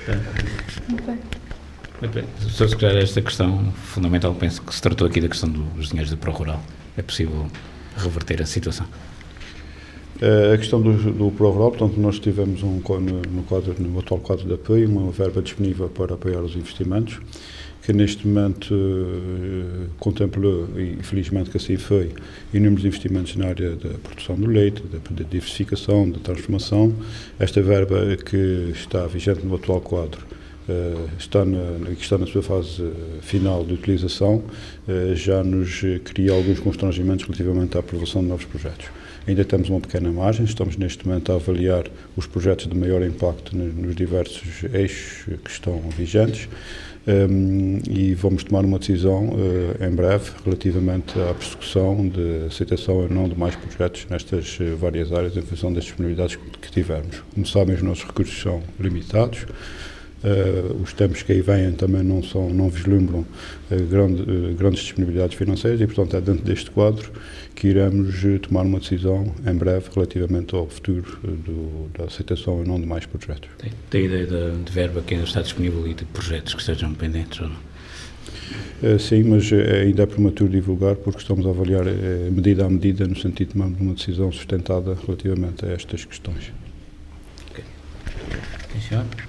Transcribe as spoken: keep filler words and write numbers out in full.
Muito bem. Muito bem. Sr. Secretário, esta questão fundamental, penso que se tratou aqui da questão dos dinheiros do Pro-Rural. É possível reverter a situação? A questão do, do Pro-Rural, portanto, nós tivemos um, no, quadro, no atual quadro de apoio uma verba disponível para apoiar os investimentos, que neste momento eh, contemplou, e felizmente que assim foi, inúmeros investimentos na área da produção do leite, da, da diversificação, da transformação. Esta verba que está vigente no atual quadro Uh, está, na, que está na sua fase final de utilização, uh, já nos cria alguns constrangimentos relativamente à aprovação de novos projetos. Ainda temos uma pequena margem, estamos neste momento a avaliar os projetos de maior impacto nos diversos eixos que estão vigentes, um, e vamos tomar uma decisão uh, em breve relativamente à persecução de aceitação ou não de mais projetos nestas uh, várias áreas em função das disponibilidades que, que tivermos. Como sabem, os nossos recursos são limitados. Uh, os tempos que aí vêm também não, são, não vislumbram uh, grande, uh, grandes disponibilidades financeiras e, portanto, é dentro deste quadro que iremos uh, tomar uma decisão em breve relativamente ao futuro uh, do, da aceitação ou não de mais projetos. Tem, tem ideia de, de verba que ainda está disponível e de projetos que estejam pendentes ou não? Uh, sim, mas uh, ainda é prematuro divulgar porque estamos a avaliar uh, medida a medida no sentido de tomar uma decisão sustentada relativamente a estas questões. Ok. Sim, senhor.